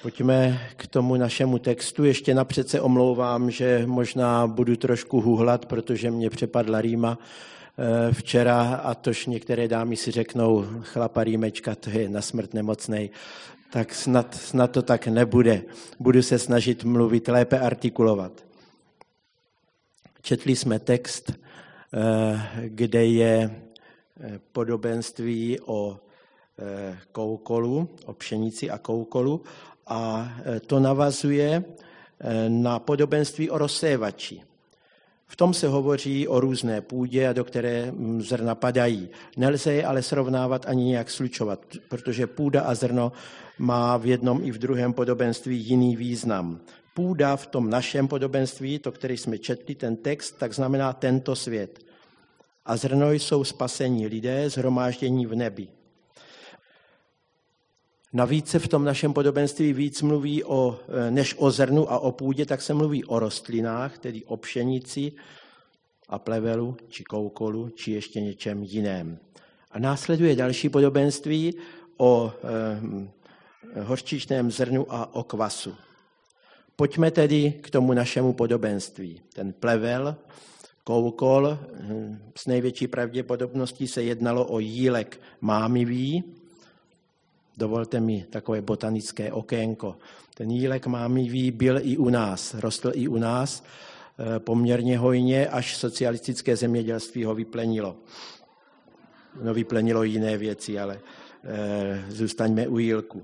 Pojďme k tomu našemu textu. Ještě napřed se omlouvám, že možná budu trošku huhlat, protože mě přepadla rýma včera a tož některé dámy si řeknou, chlapa rýmečka, to je na smrt nemocnej. Tak snad to tak nebude. Budu se snažit mluvit, lépe artikulovat. Četli jsme text, kde je podobenství o koukolu, o pšenici a koukolu, a to navazuje na podobenství o rozsévači. V tom se hovoří o různé půdě, do které zrna padají. Nelze je ale srovnávat ani nějak slučovat, protože půda a zrno má v jednom i v druhém podobenství jiný význam. Půda v tom našem podobenství, to, který jsme četli, ten text, tak znamená tento svět. A zrno jsou spasení lidé, shromáždění v nebi. Navíc se v tom našem podobenství víc mluví než o zrnu a o půdě, tak se mluví o rostlinách, tedy o pšenici a plevelu, či koukolu, či ještě něčem jiném. A následuje další podobenství o hořčičném zrnu a o kvasu. Pojďme tedy k tomu našemu podobenství. Ten plevel, koukol, s největší pravděpodobností se jednalo o jílek mámivý. Dovolte mi takové botanické okénko. Ten jílek mámivý byl i u nás, rostl i u nás poměrně hojně, až socialistické zemědělství ho vyplenilo. No, vyplenilo jiné věci, ale zůstaňme u jílku.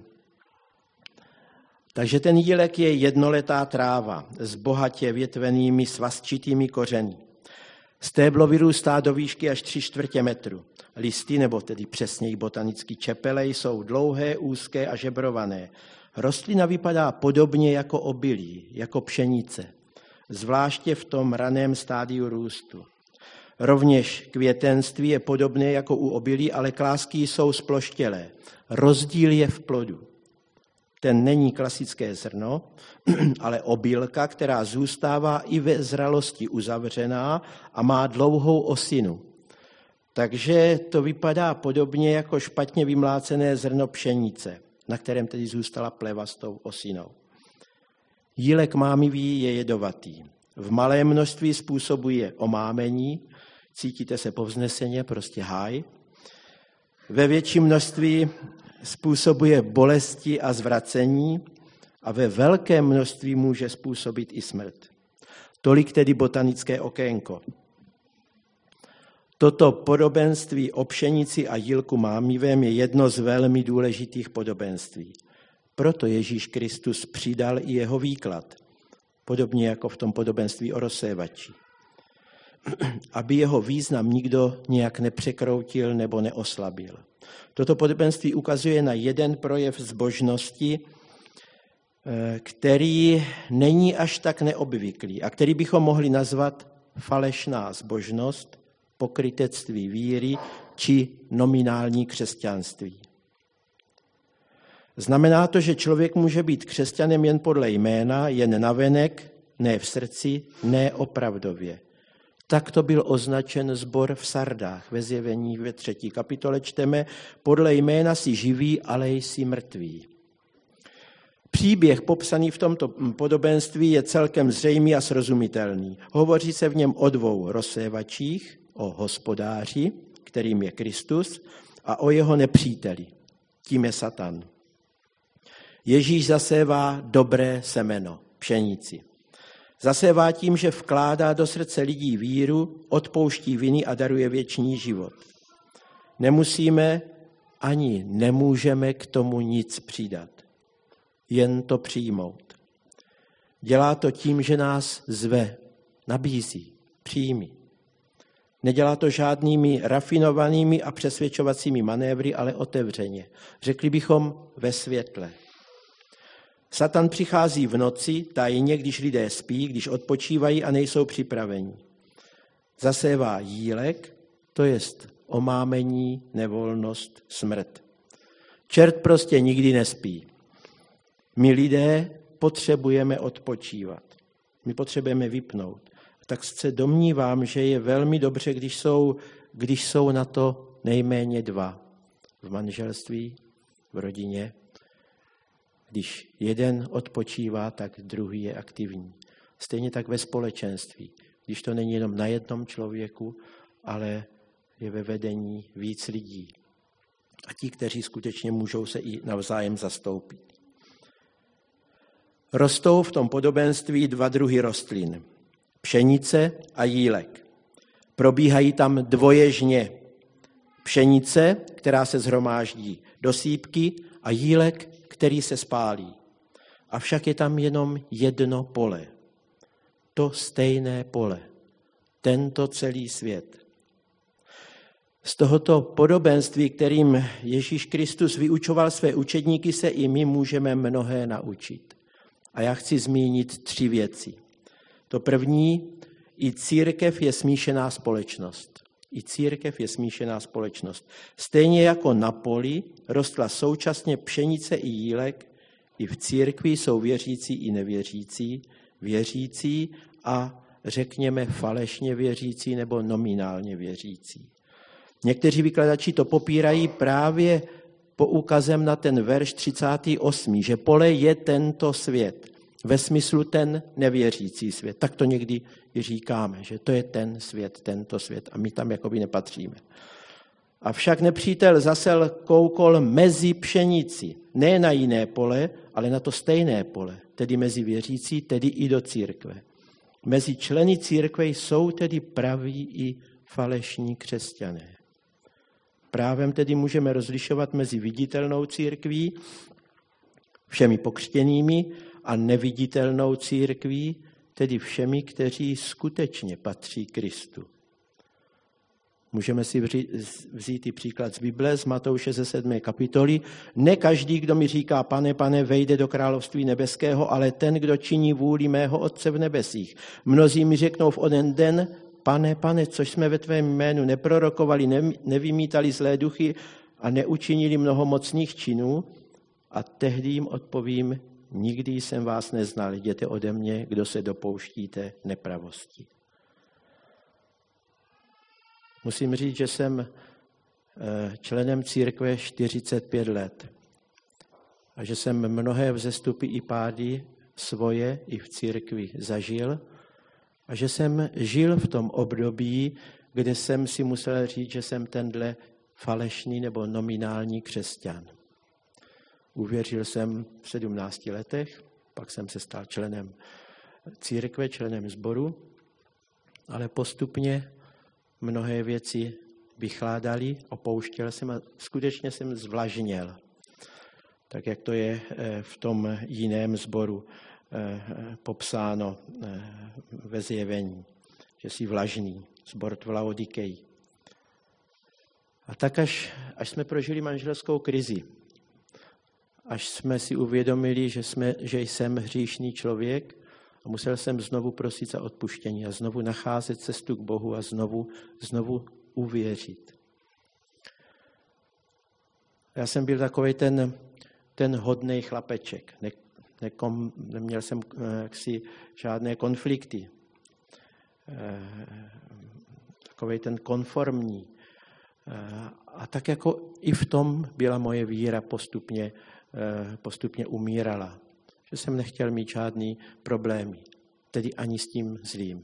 Takže ten jílek je jednoletá tráva s bohatě větvenými svazčitými kořeny. Stéblo vyrůstá do výšky až 3/4 metru. Listy, nebo tedy přesněji botanický čepele, jsou dlouhé, úzké a žebrované. Rostlina vypadá podobně jako obilí, jako pšenice, zvláště v tom raném stádiu růstu. Rovněž květenství je podobné jako u obilí, ale klásky jsou sploštělé. Rozdíl je v plodu. Ten není klasické zrno, ale obilka, která zůstává i ve zralosti uzavřená a má dlouhou osinu. Takže to vypadá podobně jako špatně vymlácené zrno pšenice, na kterém tedy zůstala pleva s tou osinou. Jílek mámivý je jedovatý. V malém množství způsobuje omámení, cítíte se povzneseně, prostě háj. Ve větším množství způsobuje bolesti a zvracení a ve velkém množství může způsobit i smrt. Tolik tedy botanické okénko. Toto podobenství o pšenici a jílku mámivém je jedno z velmi důležitých podobenství. Proto Ježíš Kristus přidal i jeho výklad, podobně jako v tom podobenství o rozsévači. Aby jeho význam nikdo nějak nepřekroutil nebo neoslabil. Toto podobenství ukazuje na jeden projev zbožnosti, který není až tak neobvyklý a který bychom mohli nazvat falešná zbožnost, pokrytectví víry či nominální křesťanství. Znamená to, že člověk může být křesťanem jen podle jména, jen navenek, ne v srdci, ne opravdově. Tak to byl označen sbor v Sardách. Ve Zjevení ve 3. kapitole čteme, podle jména si živý, ale jsi mrtvý. Příběh popsaný v tomto podobenství je celkem zřejmý a srozumitelný. Hovoří se v něm o dvou rozsévačích, o hospodáři, kterým je Kristus, a o jeho nepříteli, tím je Satan. Ježíš zasévá dobré semeno, pšenici. Zasévá tím, že vkládá do srdce lidí víru, odpouští viny a daruje věčný život. Nemusíme ani nemůžeme k tomu nic přidat. Jen to přijmout. Dělá to tím, že nás zve, nabízí, přijmi. Nedělá to žádnými rafinovanými a přesvědčovacími manévry, ale otevřeně. Řekli bychom ve světle. Satan přichází v noci, tajně, když lidé spí, když odpočívají a nejsou připraveni. Zasévá jílek, to jest omámení, nevolnost, smrt. Čert prostě nikdy nespí. My lidé potřebujeme odpočívat. My potřebujeme vypnout. Tak se domnívám, že je velmi dobře, když jsou na to nejméně dva. V manželství, v rodině. Když jeden odpočívá, tak druhý je aktivní. Stejně tak ve společenství. Když to není jenom na jednom člověku, ale je ve vedení víc lidí. A ti, kteří skutečně můžou se i navzájem zastoupit. Rostou v tom podobenství 2 druhy rostlin. Pšenice a jílek. Probíhají tam dvoje žně. Pšenice, která se shromáždí do sýpky, a jílek, který se spálí. Avšak je tam jenom jedno pole. To stejné pole. Tento celý svět. Z tohoto podobenství, kterým Ježíš Kristus vyučoval své učedníky, se i my můžeme mnohé naučit. A já chci zmínit 3 věci. To první, i církev je smíšená společnost. I církev je smíšená společnost. Stejně jako na poli rostla současně pšenice i jílek, i v církvi jsou věřící i nevěřící, věřící a řekněme falešně věřící nebo nominálně věřící. Někteří vykladači to popírají právě poukazem na ten verš 38, že pole je tento svět, ve smyslu ten nevěřící svět. Tak to někdy i říkáme, že to je ten svět, tento svět a my tam jakoby nepatříme. Avšak nepřítel zasel koukol mezi pšenici, ne na jiné pole, ale na to stejné pole, tedy mezi věřící, tedy i do církve. Mezi členy církve jsou tedy praví i falešní křesťané. Právem tedy můžeme rozlišovat mezi viditelnou církví, všemi pokřtěnými, a neviditelnou církví, tedy všemi, kteří skutečně patří Kristu. Můžeme si vzít i příklad z Bible, z Matouše ze 7. kapitoly. Ne každý, kdo mi říká, pane, pane, vejde do království nebeského, ale ten, kdo činí vůli mého Otce v nebesích. Mnozí mi řeknou v onen den, pane, pane, což jsme ve tvém jménu neprorokovali, nevymítali zlé duchy a neučinili mnoho mocných činů. A tehdy jim odpovím, nikdy jsem vás neznal, jděte ode mě, kdo se dopouštíte nepravosti. Musím říct, že jsem členem církve 45 let a že jsem mnohé vzestupy i pády svoje i v církvi zažil a že jsem žil v tom období, kde jsem si musel říct, že jsem tenhle falešný nebo nominální křesťan. Uvěřil jsem v 17 letech, pak jsem se stal členem církve, členem sboru, ale postupně mnohé věci vychládaly, opouštěl jsem a skutečně jsem zvlažněl. Tak jak to je v tom jiném sboru popsáno ve zjevení, že jsi vlažný, sbor v Laodikeji. A tak až jsme prožili manželskou krizi, až jsme si uvědomili, že jsem hříšný člověk a musel jsem znovu prosit za odpuštění a znovu nacházet cestu k Bohu a znovu uvěřit. Já jsem byl takový ten hodnej chlapeček. Neměl jsem jaksi žádné konflikty. Takový ten konformní. A tak jako i v tom byla moje víra postupně umírala. Že jsem nechtěl mít žádný problémy, tedy ani s tím zlým.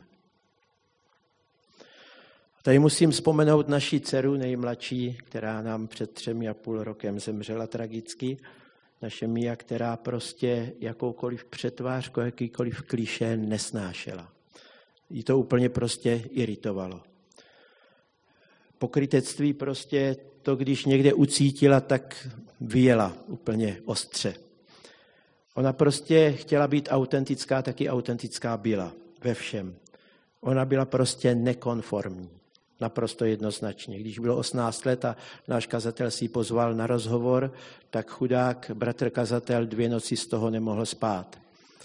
Tady musím vzpomenout naši dceru nejmladší, která nám před 3,5 rokem zemřela tragicky. Naše Mia, která prostě jakoukoliv přetvářku, jakýkoliv klišé nesnášela. Jí to úplně prostě iritovalo. Pokrytectví prostě to, když někde ucítila, tak vyjela úplně ostře. Ona prostě chtěla být autentická, taky autentická byla ve všem. Ona byla prostě nekonformní, naprosto jednoznačně. Když bylo 18 let a náš kazatel si ji pozval na rozhovor, tak chudák bratr kazatel 2 noci z toho nemohl spát.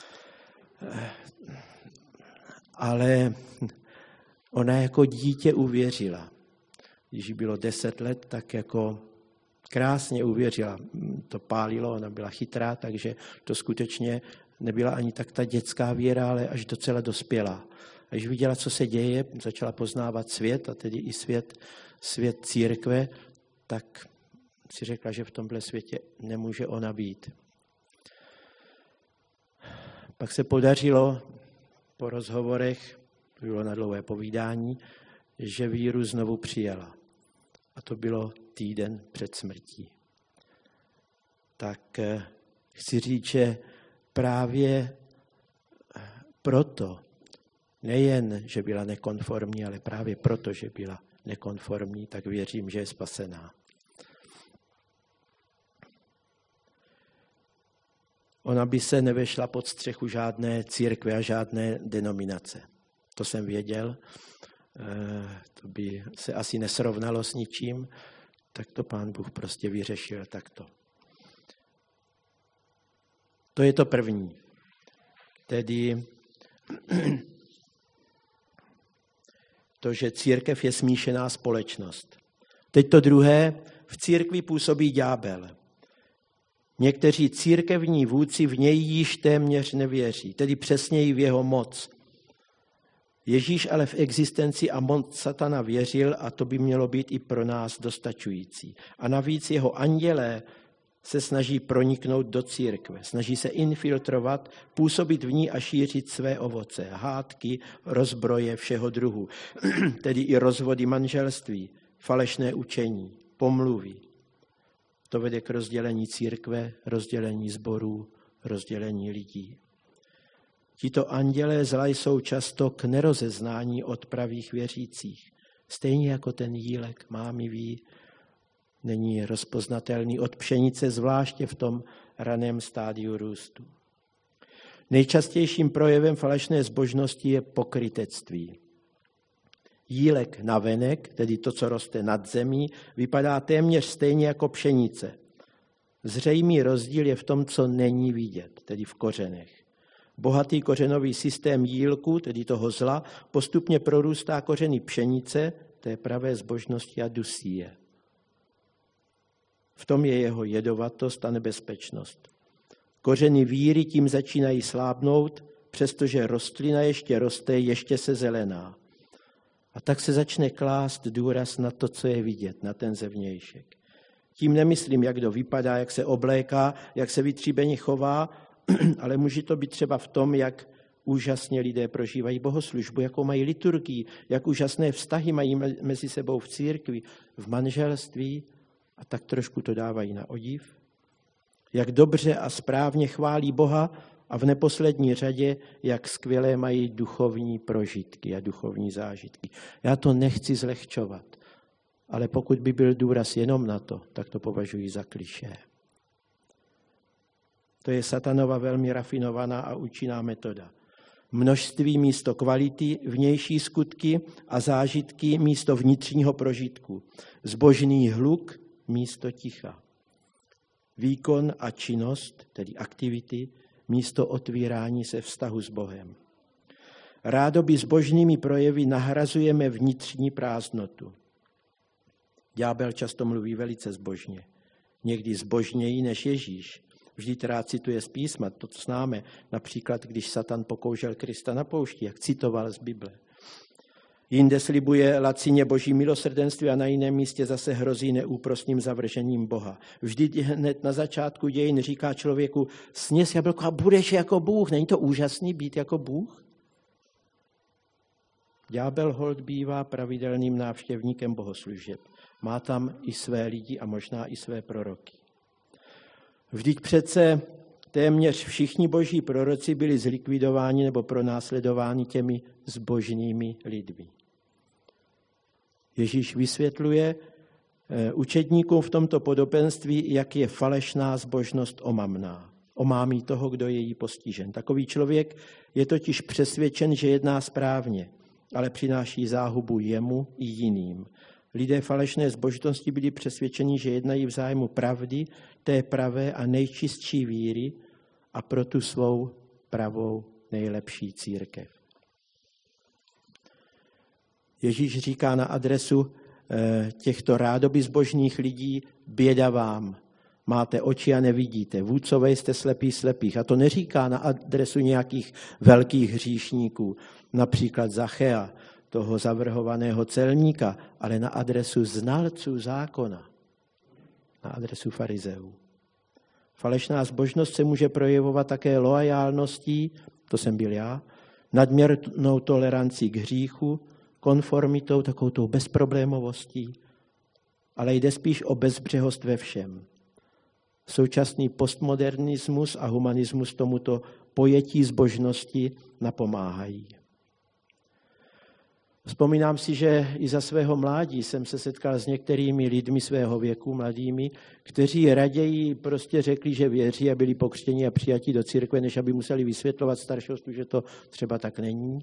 Ale ona jako dítě uvěřila. Když jí bylo 10 let, tak jako krásně uvěřila. To pálilo, ona byla chytrá, takže to skutečně nebyla ani tak ta dětská víra, ale až docela dospělá. A když viděla, co se děje, začala poznávat svět, a tedy i svět církve, tak si řekla, že v tomhle světě nemůže ona být. Pak se podařilo po rozhovorech, bylo na dlouhé povídání, že víru znovu přijala. A to bylo týden před smrtí. Tak chci říct, že právě proto, nejen, že byla nekonformní, ale právě proto, že byla nekonformní, tak věřím, že je spasená. Ona by se nevešla pod střechu žádné církve a žádné denominace. To jsem věděl, to by se asi nesrovnalo s ničím, tak to Pán Bůh prostě vyřešil takto. To je to první. Tedy to, že církev je smíšená společnost. Teď to druhé, v církvi působí ďábel. Někteří církevní vůdci v něj již téměř nevěří, tedy přesněji v jeho moc. Ježíš ale v existenci a moc satana věřil a to by mělo být i pro nás dostačující. A navíc jeho andělé se snaží proniknout do církve, snaží se infiltrovat, působit v ní a šířit své ovoce, hádky, rozbroje všeho druhu, tedy i rozvody manželství, falešné učení, pomluvy. To vede k rozdělení církve, rozdělení sborů, rozdělení lidí. Tito andělé zla jsou často k nerozeznání od pravých věřících. Stejně jako ten jílek mámivý není rozpoznatelný od pšenice, zvláště v tom raném stádiu růstu. Nejčastějším projevem falešné zbožnosti je pokrytectví. Jílek navenek, tedy to, co roste nad zemí, vypadá téměř stejně jako pšenice. Zřejmý rozdíl je v tom, co není vidět, tedy v kořenech. Bohatý kořenový systém jílku, tedy toho zla, postupně prorůstá kořeny pšenice, té pravé zbožnosti a dusí je. V tom je jeho jedovatost a nebezpečnost. Kořeny víry tím začínají slábnout, přestože rostlina ještě roste, ještě se zelená. A tak se začne klást důraz na to, co je vidět, na ten zevnějšek. Tím nemyslím, jak kdo vypadá, jak se obléká, jak se vytříbeně chová, ale může to být třeba v tom, jak úžasně lidé prožívají bohoslužbu, jakou mají liturgii, jak úžasné vztahy mají mezi sebou v církvi, v manželství a tak trošku to dávají na odiv. Jak dobře a správně chválí Boha a v neposlední řadě, jak skvělé mají duchovní prožitky a duchovní zážitky. Já to nechci zlehčovat, ale pokud by byl důraz jenom na to, tak to považuji za klišé. To je satanova velmi rafinovaná a účinná metoda. Množství místo kvality, vnější skutky a zážitky místo vnitřního prožitku. Zbožný hluk místo ticha. Výkon a činnost, tedy aktivity, místo otvírání se vztahu s Bohem. Rádoby zbožnými projevy nahrazujeme vnitřní prázdnotu. Ďábel často mluví velice zbožně. Někdy zbožněji než Ježíš. Vždyť rád cituje z písma, to známe, například když Satan pokoušel Krista na poušti, jak citoval z Bible. Jinde slibuje lacině boží milosrdenství a na jiném místě zase hrozí neúprosným zavržením Boha. Vždyť hned na začátku dějin říká člověku, sněz jablko a budeš jako Bůh. Není to úžasný být jako Bůh? Ďábel holt bývá pravidelným návštěvníkem bohoslužeb. Má tam i své lidi a možná i své proroky. Vždyť přece téměř všichni boží proroci byli zlikvidováni nebo pronásledováni těmi zbožnými lidmi. Ježíš vysvětluje učedníkům v tomto podobenství, jak je falešná zbožnost omamná. Omámí toho, kdo je jí postižen. Takový člověk je totiž přesvědčen, že jedná správně, ale přináší záhubu jemu i jiným. Lidé falešné zbožnosti byli přesvědčeni, že jednají v zájmu pravdy, té pravé a nejčistší víry a pro tu svou pravou nejlepší církev. Ježíš říká na adresu těchto rádoby zbožných lidí, běda vám, máte oči a nevidíte, vůdcové jste slepí slepých. A to neříká na adresu nějakých velkých hříšníků, například Zachea, toho zavrhovaného celníka, ale na adresu znalců zákona, na adresu farizeů. Falešná zbožnost se může projevovat také loajálností to jsem byl já, nadměrnou tolerancí k hříchu, konformitou, takovou tou bezproblémovostí, ale jde spíš o bezbřehost ve všem. Současný postmodernismus a humanismus tomuto pojetí zbožnosti napomáhají. Vzpomínám si, že i za svého mládí jsem se setkal s některými lidmi svého věku, mladými, kteří raději prostě řekli, že věří a byli pokřtěni a přijati do církve, než aby museli vysvětlovat staršostu, že to třeba tak není.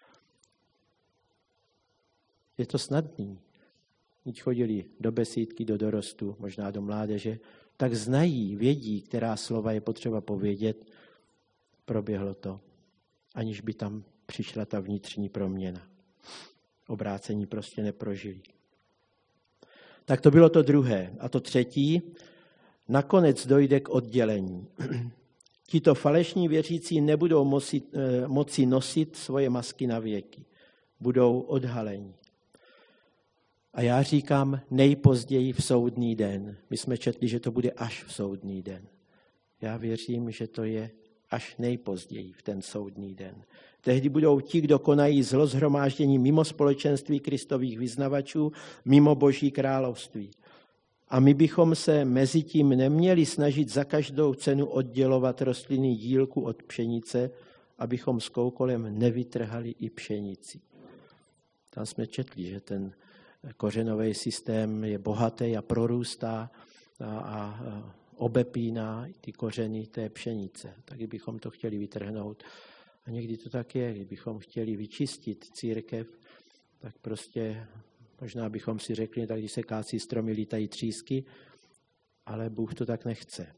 Je to snadný. Když chodili do besídky, do dorostu, možná do mládeže, tak znají, vědí, která slova je potřeba povědět. Proběhlo to, aniž by tam přišla ta vnitřní proměna. Obrácení prostě neprožili. Tak to bylo to druhé. A to třetí, nakonec dojde k oddělení. Tito falešní věřící nebudou moci nosit svoje masky na věky. Budou odhaleni. A já říkám nejpozději v soudný den. My jsme četli, že to bude až v soudný den. Já věřím, že to je až nejpozději v ten soudný den. Tehdy budou ti, kdo konají zlo shromáždění mimo společenství Kristových vyznavačů, mimo Boží království. A my bychom se mezi tím neměli snažit za každou cenu oddělovat rostlinný dílku od pšenice, abychom s koukolem nevytrhali i pšenici. Tam jsme četli, že ten kořenový systém je bohatý a prorůstá a obepíná ty kořeny té pšenice. Taky bychom to chtěli vytrhnout. A někdy to tak je, kdybychom chtěli vyčistit církev, tak prostě možná bychom si řekli, tak když se kácí stromy, lítají třísky, ale Bůh to tak nechce.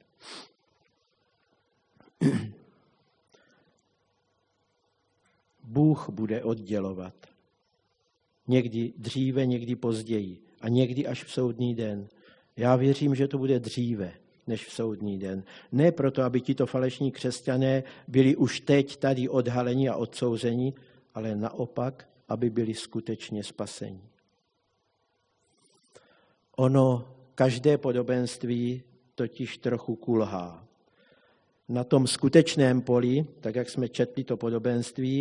Bůh bude oddělovat. Někdy dříve, někdy později a někdy až v soudný den. Já věřím, že to bude dříve než v soudní den. Ne proto, aby tito falešní křesťané byli už teď tady odhaleni a odsouzeni, ale naopak, aby byli skutečně spaseni. Ono, každé podobenství totiž trochu kulhá. Na tom skutečném poli, tak jak jsme četli to podobenství,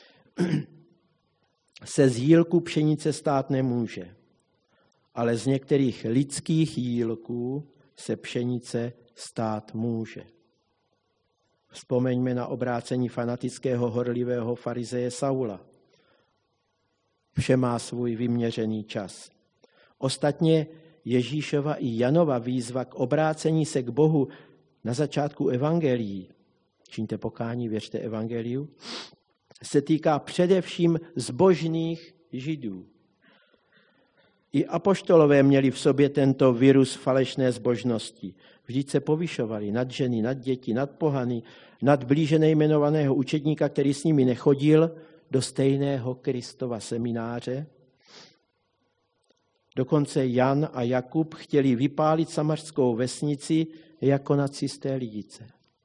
se z jílku pšenice stát nemůže, ale z některých lidských jílků se pšenice stát může. Vzpomeňme na obrácení fanatického horlivého farizeje Saula. Vše má svůj vyměřený čas. Ostatně Ježíšova i Janova výzva k obrácení se k Bohu na začátku evangelií, čiňte pokání, věřte evangeliu, se týká především zbožných Židů. I apoštolové měli v sobě tento virus falešné zbožnosti. Vždyť se povyšovali nad ženy, nad děti, nad pohany, nad blíže nejmenovaného učedníka, který s nimi nechodil, do stejného Kristova semináře. Dokonce Jan a Jakub chtěli vypálit samařskou vesnici jako nacisté lidice.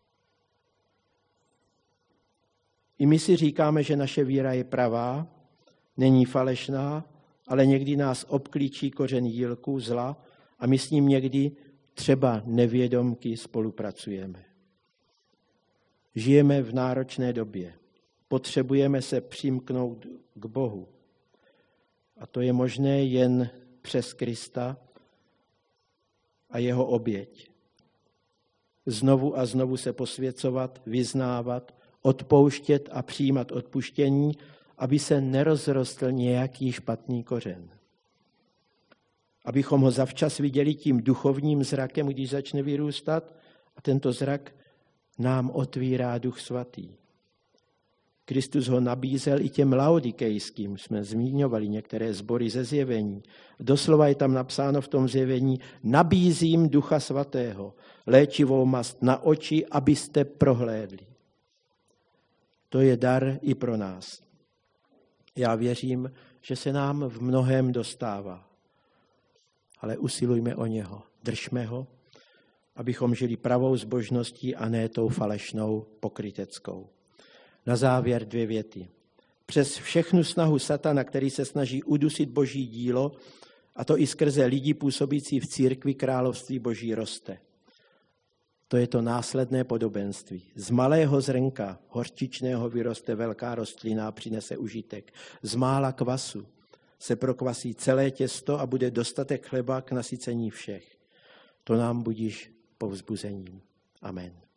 I my si říkáme, že naše víra je pravá, není falešná, ale někdy nás obklíčí kořen jílku zla a my s ním někdy třeba nevědomky spolupracujeme. Žijeme v náročné době. Potřebujeme se přimknout k Bohu. A to je možné jen přes Krista a jeho oběť. Znovu a znovu se posvěcovat, vyznávat, odpouštět a přijímat odpuštění, aby se nerozrostl nějaký špatný kořen. Abychom ho zavčas viděli tím duchovním zrakem, když začne vyrůstat, a tento zrak nám otvírá Duch Svatý. Kristus ho nabízel i těm laodikejským, jsme zmiňovali některé sbory ze zjevení. Doslova je tam napsáno v tom zjevení, nabízím Ducha Svatého, léčivou mast na oči, abyste prohlédli. To je dar i pro nás. Já věřím, že se nám v mnohém dostává. Ale usilujme o něho, držme ho, abychom žili pravou zbožností a ne tou falešnou pokryteckou. Na závěr 2 věty. Přes všechnu snahu satana, který se snaží udusit Boží dílo, a to i skrze lidi působící v církvi, království Boží roste. To je to následné podobenství. Z malého zrnka horčičného vyroste velká rostlina a přinese užitek. Z mála kvasu se prokvasí celé těsto a bude dostatek chleba k nasycení všech. To nám budíš povzbuzením. Amen.